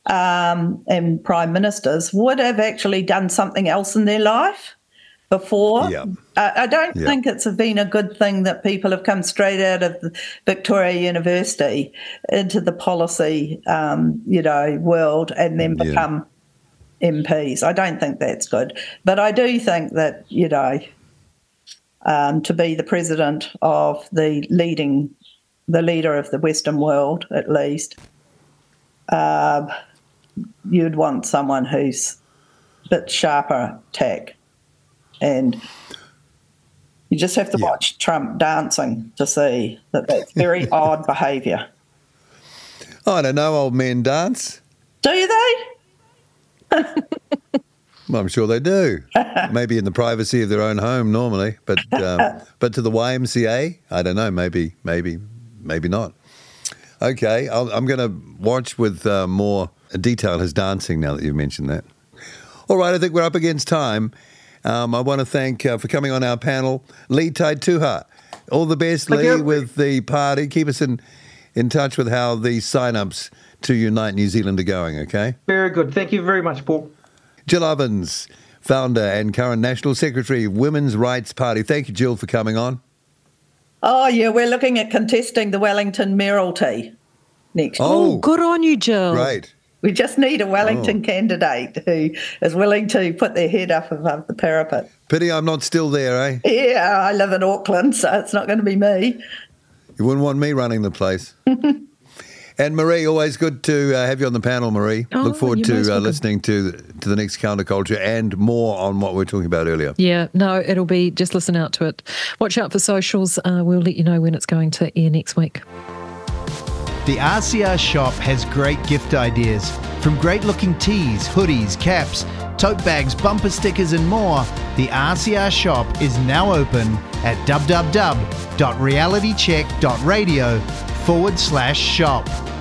um, and prime ministers would have actually done something else in their life before. Yeah. Uh, I don't yeah. think it's been a good thing that people have come straight out of Victoria University into the policy, um, you know, world and then become yeah. M Ps. I don't think that's good. But I do think that, you know, um, to be the president of the leading, the leader of the Western world, at least, um, you'd want someone who's a bit sharper tack. And you just have to Yeah. watch Trump dancing to see that that's very odd behaviour. I don't know, old men dance. Do they? Well, I'm sure they do. Maybe in the privacy of their own home normally, but um, but to the Y M C A, I don't know. Maybe, maybe, maybe not. Okay, I'll, I'm going to watch with uh, more detail his dancing now that you've mentioned that. All right, I think we're up against time. Um, I want to thank uh, for coming on our panel, Lee Taituha. All the best, Thank Lee, you. with the party. Keep us in in touch with how the sign-ups to Unite New Zealand are going. Okay. Very good. Thank you very much, Paul. Jill Ovens, founder and current National Secretary of Women's Rights Party. Thank you, Jill, for coming on. Oh, yeah, we're looking at contesting the Wellington Mayoralty next year. Oh, Oh, good on you, Jill. great. We just need a Wellington Oh. candidate who is willing to put their head up above the parapet. Pity I'm not still there, eh? Yeah, I live in Auckland, so it's not going to be me. You wouldn't want me running the place. And Marie, always good to uh, have you on the panel, Marie. Oh, Look forward you're most to uh, welcome. listening to to the next counterculture and more on what we were talking about earlier. Yeah, no, it'll be, just listen out to it. Watch out for socials. Uh, we'll let you know when it's going to air next week. The R C R shop has great gift ideas. From great looking tees, hoodies, caps, tote bags, bumper stickers and more, the R C R shop is now open at www.realitycheck.radio forward slash shop.